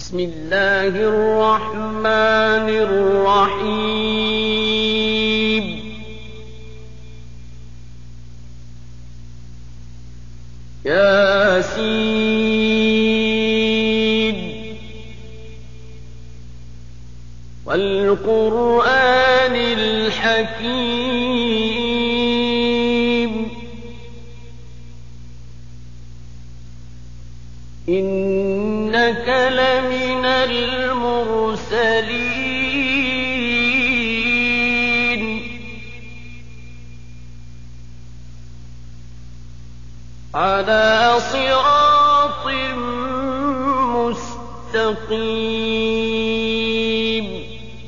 بسم الله الرحمن الرحيم ياسين والقرآن الحكيم إنك لمن المرسلين على صراط مستقيم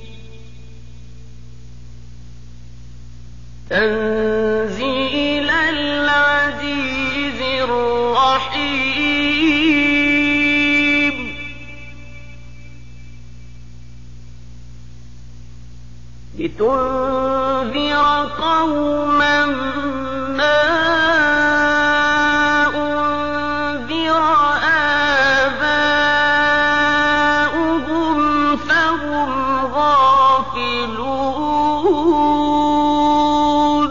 تنزيل العزيز الرحيم لتنذر قوما ما أنذر آباؤهم فهم غافلون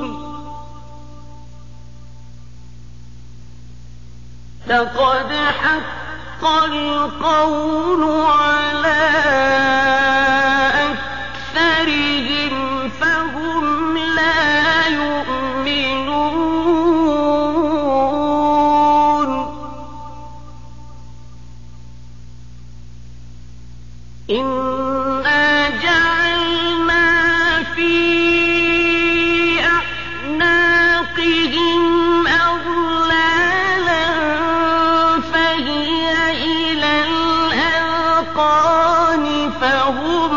لقد حق القول على أكثرهم فهم لا يؤمنون إنا جعلنا في أعناقهم أغلالا فهي إلى الأذقان فهم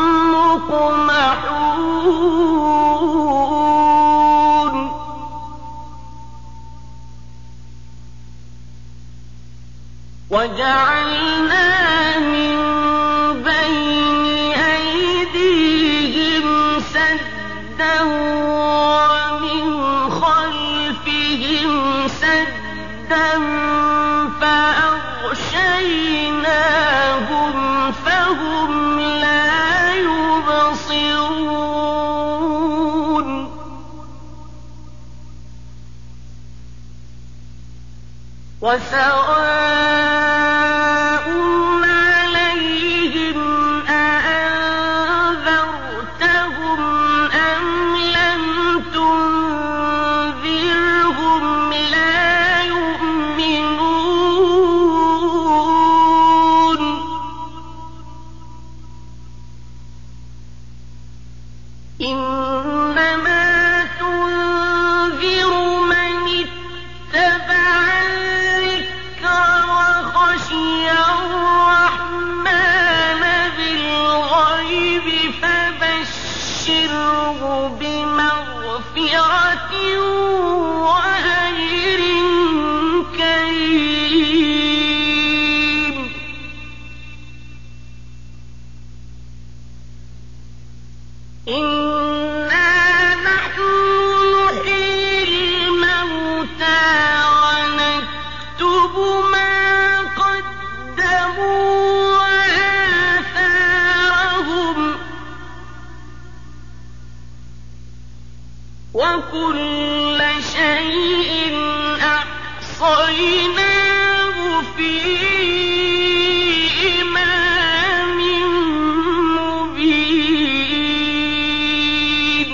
مقمحون وجعلنا من بين أيديهم سدا ومن خلفهم سدا فأغشيناهم فهم لا يبصرون وسواء عليهم أأنذرتهم أم لم تنذرهم لا يؤمنون إنما تنذر من اتبع الذكر وخشي الرحمن بالغيب فبشره بمغفرة وأجر كريم إنا نحن نحيي الموتى ونكتب ما قدموا وآثارهم وكل شيء أحصيناه في إمام مبين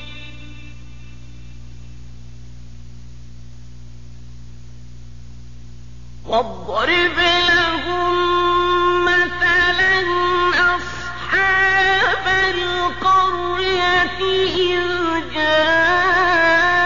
واضرب لهم مثلا أصحاب القرية إذ جاءت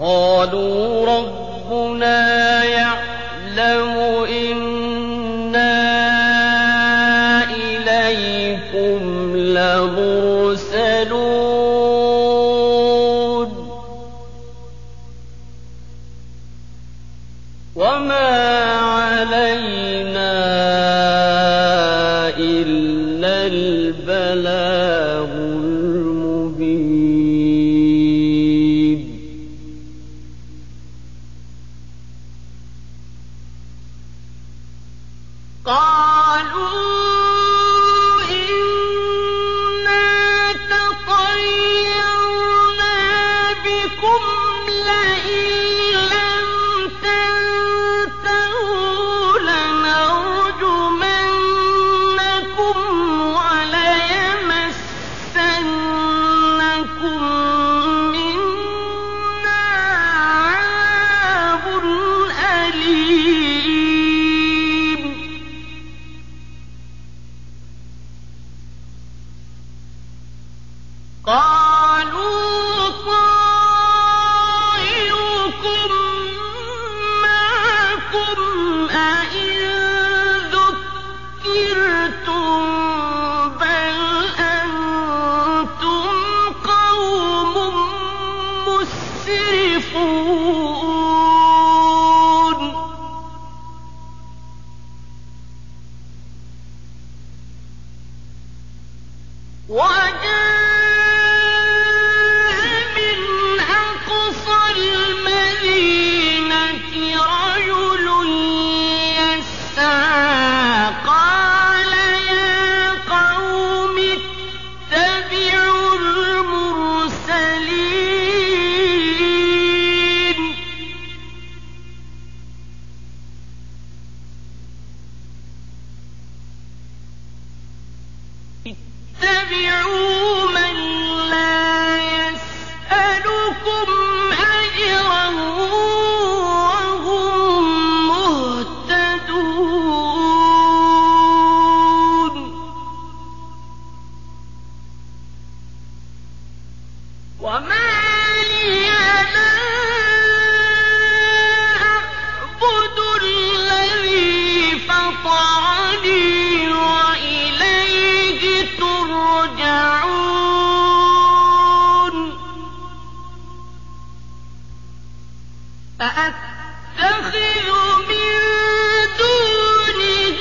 قالوا ربنا يعلم إنا إليكم لمرسلون وما علينا إلا البلاغ المبين قالوا إنا تطيرنا بكم لئن لم تنتهوا لنرجمنكم وليمسنكم منا عذاب أليم قالوا طائركم معكم أئن ذكرتم بل أنتم قوم مسرفون من أقصى المدينة رجل يسعى قال يا قوم اتبعوا المرسلين اتبعوا من لا يسألكم أجرا وهم مهتدون وما لي لا أعبد الذي فطرني وإليه ترجعون أأتخذ من دونه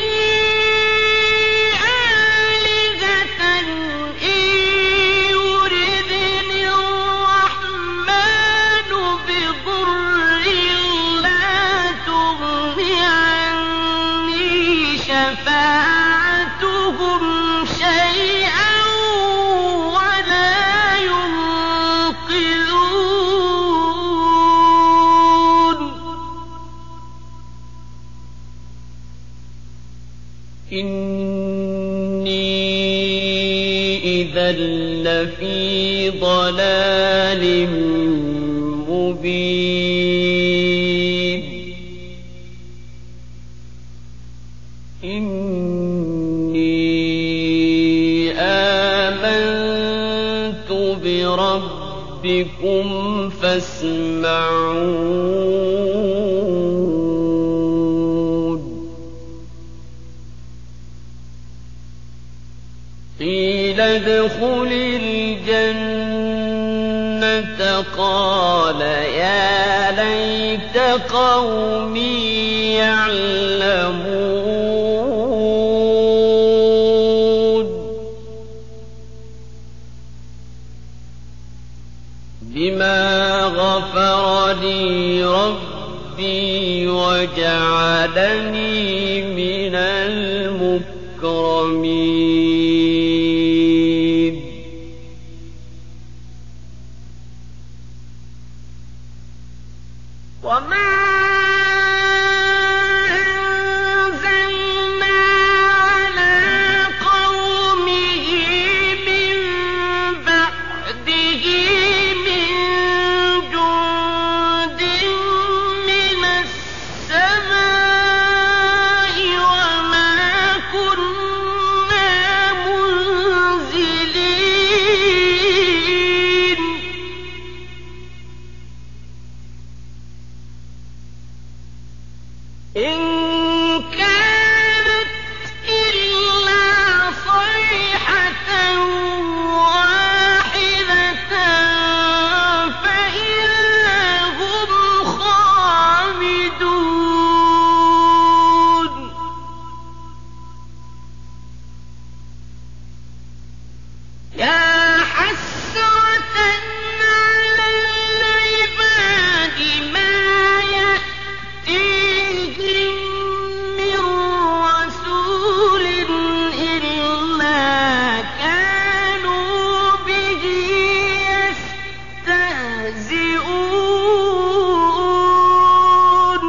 آلهة إن يردني الرحمن بضر لا تغن عني شفاعتهم شيئا ولا ينقذون إني إذا لفي ضلال مبين إني آمنت بربكم فاسمعون قيل ادخل الجنة قال يا ليت قومي يعلمون بما غفر لي ربي وجعلني من المكرمين وما أنزلنا على قومه من بعده من جند من السماء وما كنا منزلين إن كانت إلا صيحة واحدة فإذا هم خامدون يا حسرة على العباد ما يأتيهم من رسول إلا كانوا به يستهزئون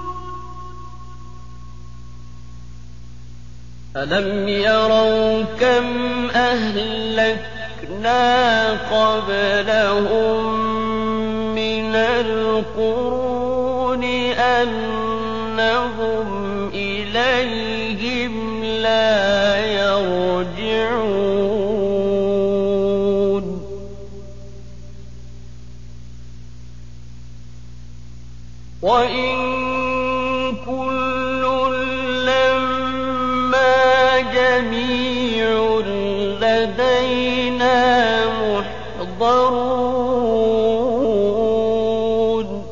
ألم يروا كم أهلكنا قبلهم من القرون أنهم إليهم لا يرجعون وإن كل لما جميع لدينا محضرون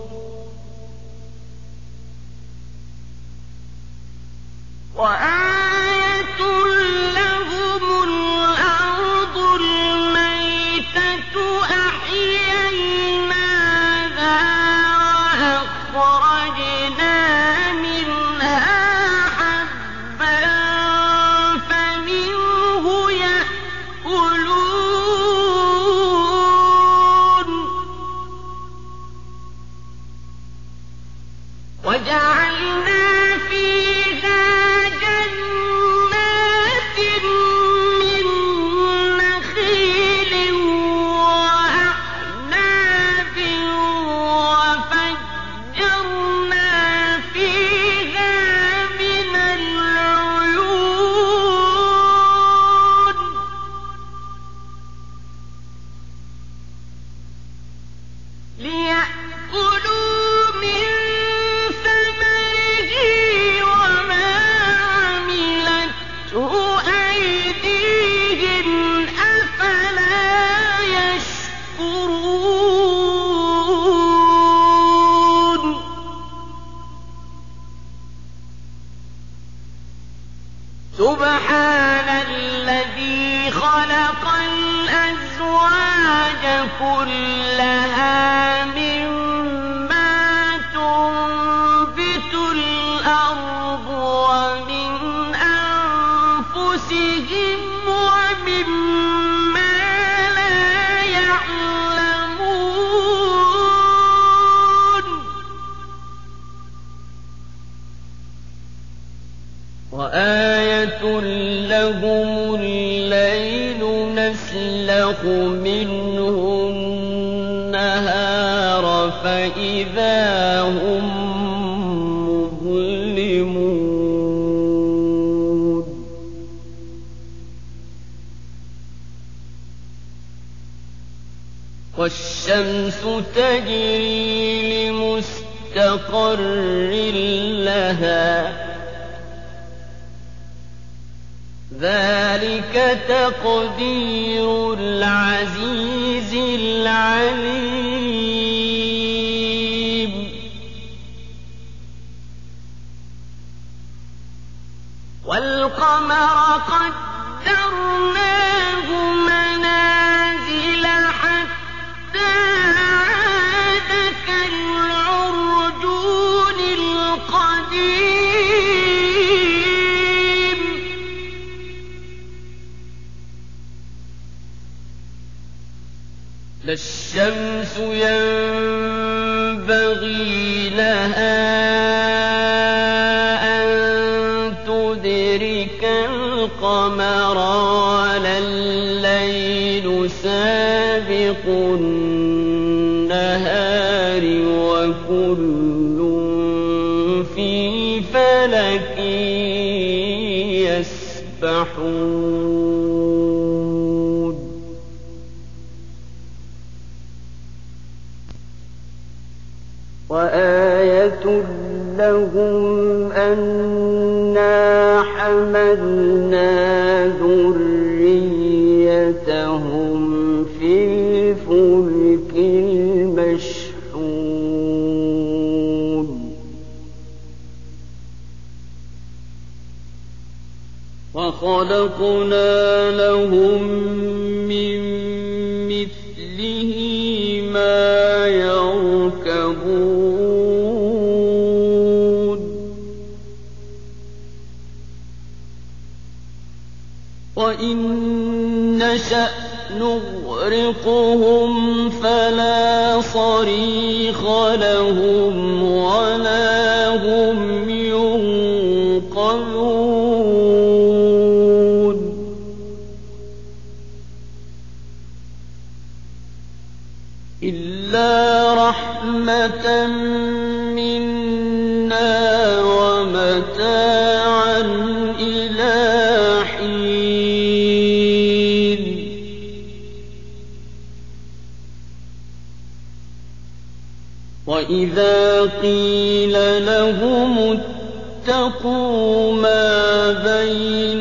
وآية لهم الأرض الميتة أحييناها وأخرجنا منها حبا فمنه يأكلون وجعلنا فيها جنات من نخيل وأعناب وفجرنا فيها من العيون ليأكلوا من ثمره وما عملته أيديهم أفلا يشكرون سبحان الذي خلق الأزواج كلها مما تنبت الأرض ومن أنفسهم ومما لا يعلمون وآية لهم الليل نسلخ منه النهار فإذا هم مظلمون والشمس تجري لمستقر لها ذلك تقدير العزيز العليم والقمر قدرناه منازل حتى عاد كالعرجون القديم لا الشمس ينبغي لها أن تدرك القمر ولا الليل سابق النهار وكل في فلك يسبحون وآية لهم أنا حملنا ذريتهم في الفلك المشحون وخلقنا لهم من مثله ما يركبون وإن نشأ نغرقهم فلا صريخ لهم ولا هم ينقذون إلا رحمة منا ومتاعا إلى حين وإذا قيل لهم اتقوا ما بين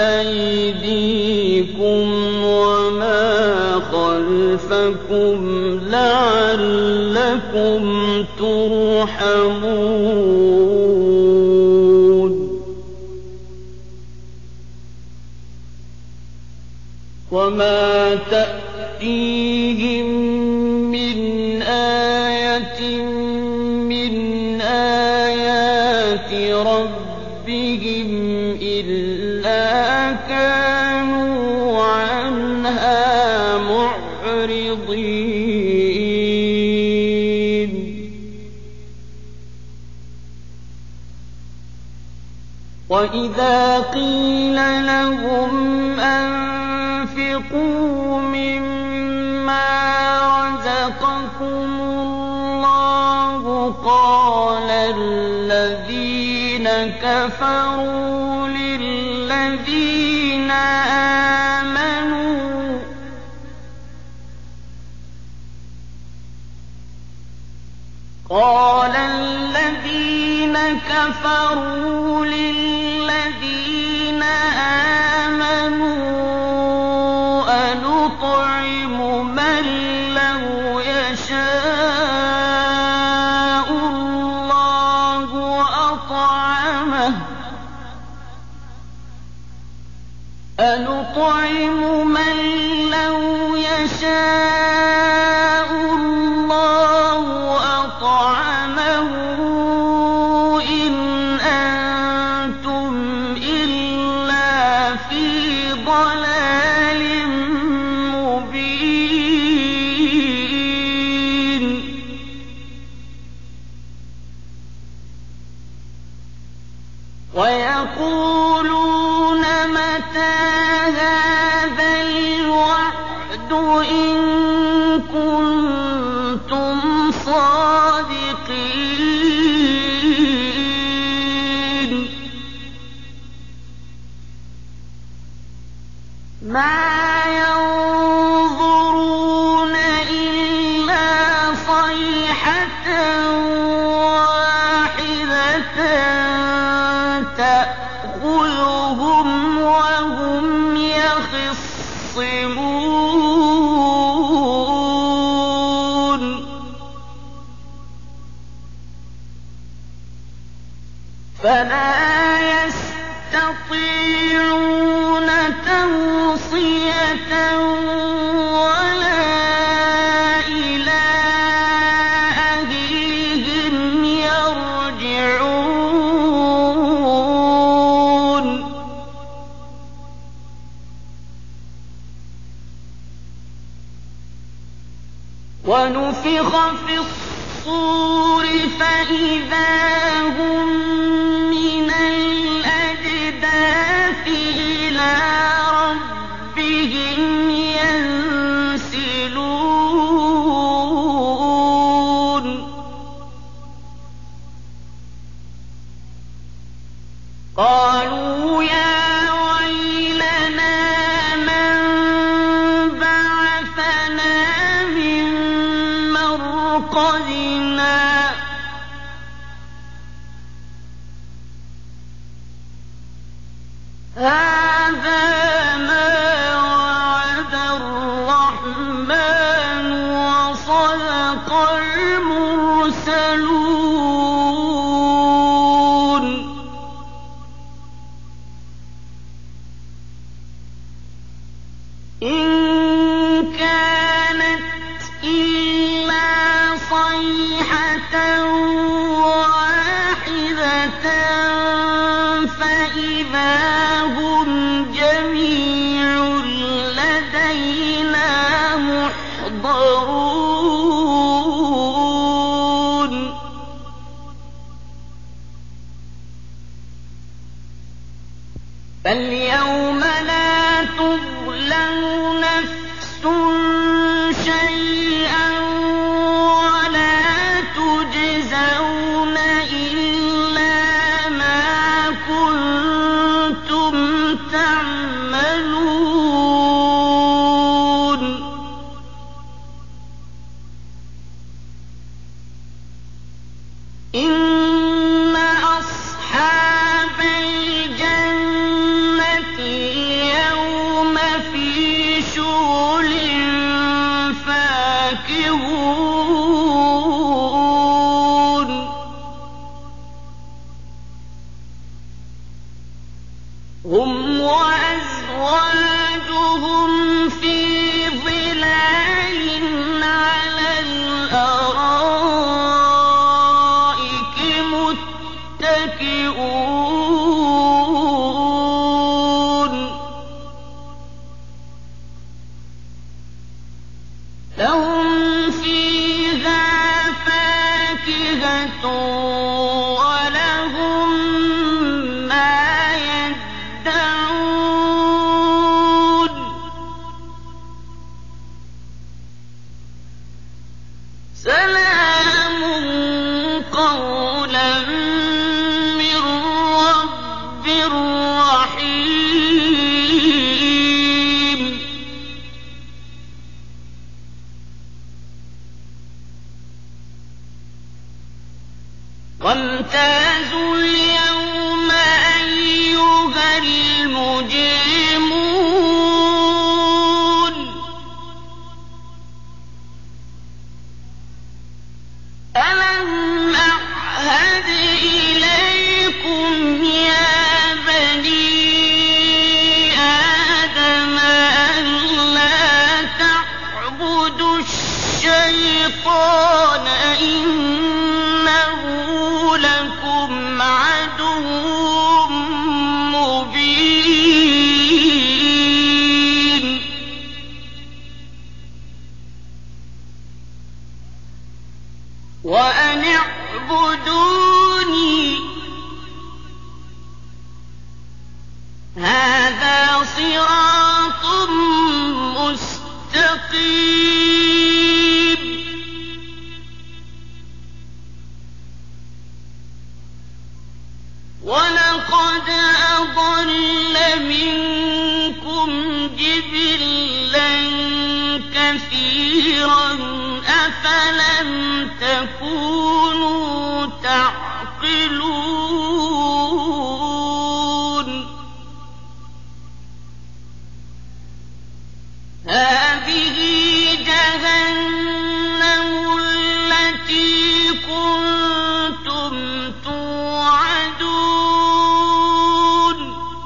أيديكم وما خلفكم لعلكم ترحمون وما تأتيهم من آية من آيات ربهم إلا كانوا عنها معرضين وإذا قيل لهم أنفقوا مما رزقكم الله قال الذين كفروا للذين آمنوا أنطعم من لو يشاء الله أطعمه أنطعم من لو يشاء الله أطعمه إن أنتم إلا في ضلال مبين ويقولون متى هذا الوعد إن كنتم صادقين ما ينظرون إلا صيحة واحدة تأخذهم وهم يخصمون فلا يستطيعون توصية ولا إلى أهلهم يرجعون ونفخ في الصور فإذا هم من الأجداث إلى ربهم ينسلون قالوا يا ويلنا من بعثنا من مرقدنا هَٰذَا مَا وَعَدَ الرَّحْمَٰنُ وَصَدَقَ الْمُرْسَلُونَ إِن كَانَتْ إِلَّا صَيْحَةً وَاحِدَةً فَإِذَا هُمْ جَمِيعٌ لَّدَيْنَا مُحْضَرُونَ فَالْيَوْمَ لَا تُظْلَمُ نَفْسٌ شَيْئًا وَلَا تُجْزَوْنَ إِلَّا مَا كُنتُمْ تَعْمَلُونَ إِنَّ أَصْحَابَ الْجَنَّةِ الْيَوْمَ فِي شُغُلٍ فَاكِهُونَ هُمْ وَأَزْوَاجُهُمْ فِي ظِلَالٍ عَلَى الْأَرَائِكِ مُتَّكِئُونَ لَهُمْ فِيهَا فَاكِهَةٌ وَلَهُم مَّا يَدَّعُونَ سَلَامٌ قَوْلًا مِّن رَّبٍّ رَّحِيمٍ وَامْتَازُوا الْيَوْمَ أَيُّهَا الْمُجْرِمُونَ أَلَمْ أَعْهَدْ إِلَيْكُمْ يَا بَنِي آدَمَ أَن لَّا تَعْبُدُوا الشَّيْطَانَ إِنَّهُ لَكُمْ عَدُوٌّ مُّبِينٌ وَأَنِ اعْبُدُونِي هَٰذَا صِرَاطٌ مُّسْتَقِيمٌ وَلَقَدْ أَضَلَّ مِنكُمْ جِبِلًّا كَثِيرًا ۖ أَفَلَمْ تَكُونُوا تَعْقِلُونَ هَٰذِهِ جَهَنَّمُ الَّتِي كُنتُمْ تُوعَدُونَ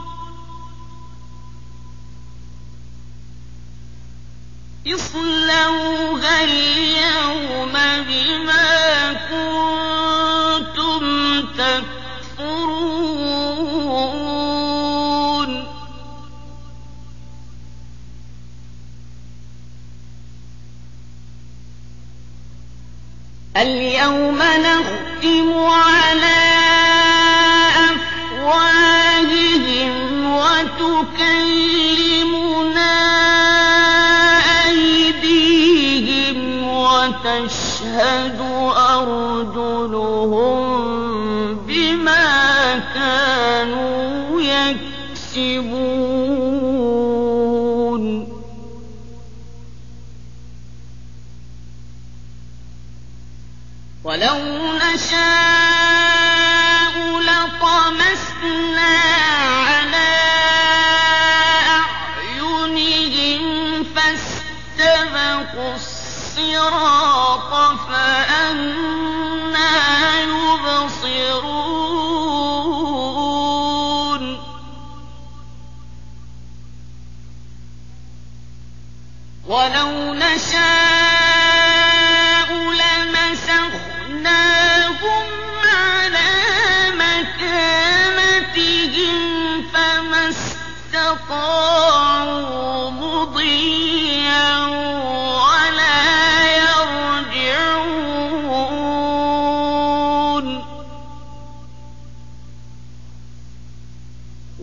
اصْلَوْهَا الْيَوْمَ بِمَا كُنتُمْ تَكْفُرُونَ الْيَوْمَ نَخْتِمُ عَلَىٰ أَفْوَاهِهِمْ وَتُكَلِّمُنَا أَيْدِيهِمْ وَتَشْهَدُ أَرْجُلُهُم بِمَا كَانُوا يَكْسِبُونَ وَلَوْ نَشَاءُ لَطَمَسْنَا عَلَىٰ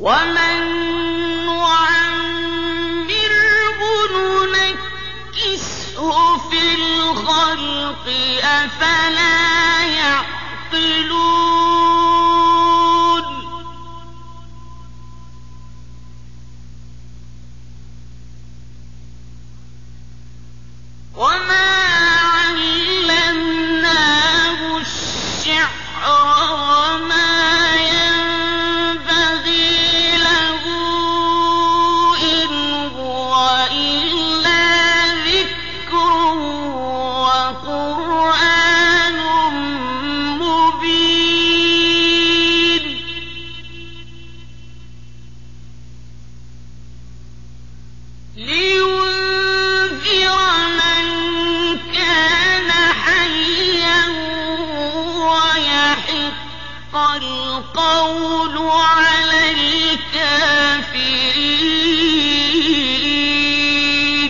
وَمَن نُّعَمِّرْهُ نُنَكِّسْهُ فِي الْخَلْقِ ۖ أَفَلَا يَعْقِلُونَ وَمَا عَلَّمْنَاهُ الشِّعْرَ وَمَا يَنبَغِي لَهُ ۖ إِنْ هُوَ إِلَّا ذِكْرٌ وَقُرْآنٌ مُّبِينٌ لِيُنذِرَ مَن كَانَ حَيًّا وَيَحِقَّ الْقَوْلُ عَلَى الْكَافِرِينَ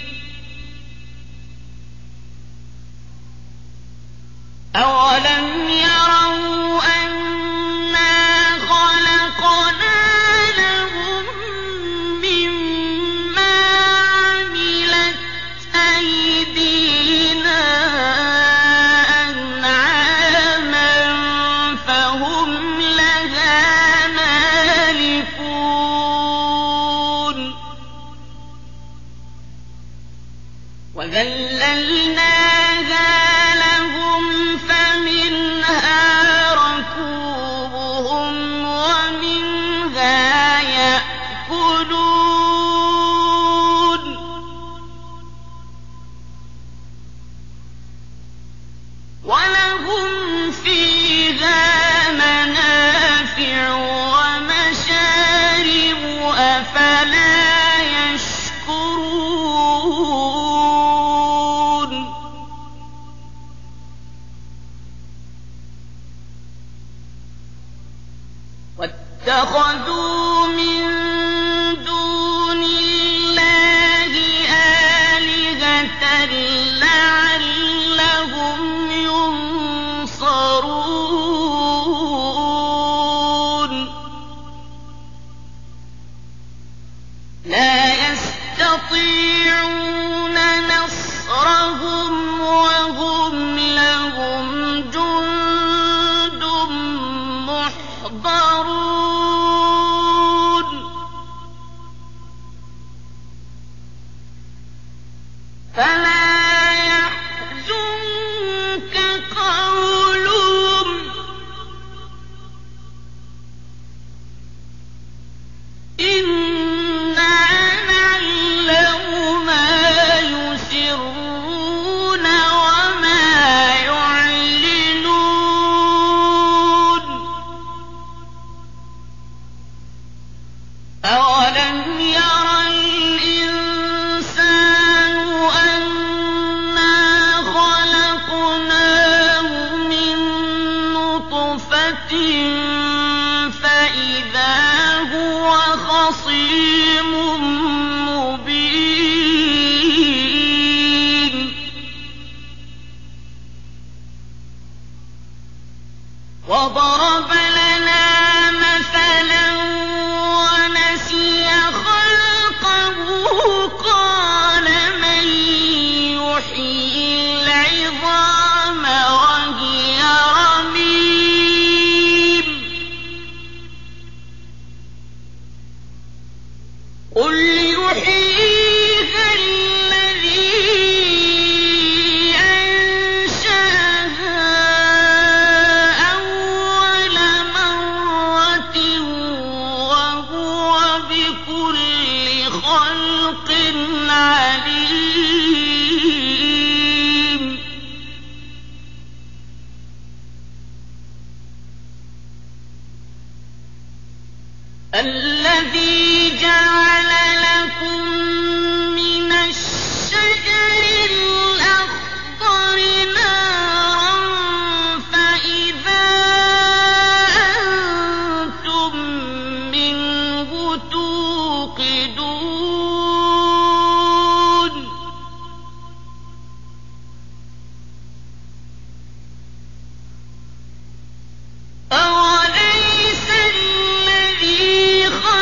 أَوَلَمْ يَرَوْا أَنَّا خَلَقْنَا لَهُم مِّمَّا عَمِلَتْ أَيْدِينَا أَنْعَامًا فَهُمْ لَهَا مَالِكُونَ وَذَلَّلْنَاهَا لَهُمْ فَمِنْهَا رَكُوبُهُمْ وَمِنْهَا يَأْكُلُونَ وَلَهُمْ فِيهَا مَنَافِعُ وَمَشَارِبُ ۖ أَفَلَا يَشْكُرُونَ وَاتَّخَذُوا مِن دُونِ اللَّهِ آلِهَةً لَّعَلَّهُمْ يُنصَرُونَ لَا يَسْتَطِيعُونَ نَصْرَهُمْ وَهُمْ لَهُمْ جُندٌ مُّحْضَرُونَ فَلَا يَحْزُنكَ قَوْلُهُمْ ۘ إِنَّا نَعْلَمُ مَا يُسِرُّونَ وَمَا يُعْلِنُونَ أَوَلَمْ يَرَ الْإِنسَانُ أَنَّا خَلَقْنَاهُ مِن نُّطْفَةٍ فَإِذَا هُوَ خَصِيمٌ مُّبِينٌ وَضَرَبَ لَنَا مَثَلًا وَنَسِيَ خَلْقَهُ قَالَ مَن يُحْيِي الْعِظَامَ وَهِيَ رَمِيمٌ قُلْ يُحْيِيهَا الَّذِي أَنشَأَهَا أَوَّلَ مَرَّةٍ وَهُوَ بِكُلِّ خَلْقٍ عَلِيمٌ الَّذِي جَعَلَ لَكُم مِّنَ الشَّجَرِ الْأَخْضَرِ نَارًا فَإِذَا أَنتُم مِّنْهُ تُوقِدُونَ أَوَلَيْسَ الَّذِي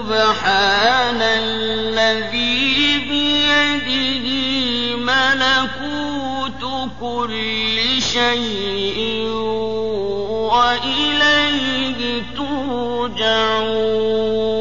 فَسُبْحَانَ الَّذِي بِيَدِهِ مَلَكُوتُ كُلِّ شَيْءٍ وَإِلَيْهِ تُرْجَعُونَ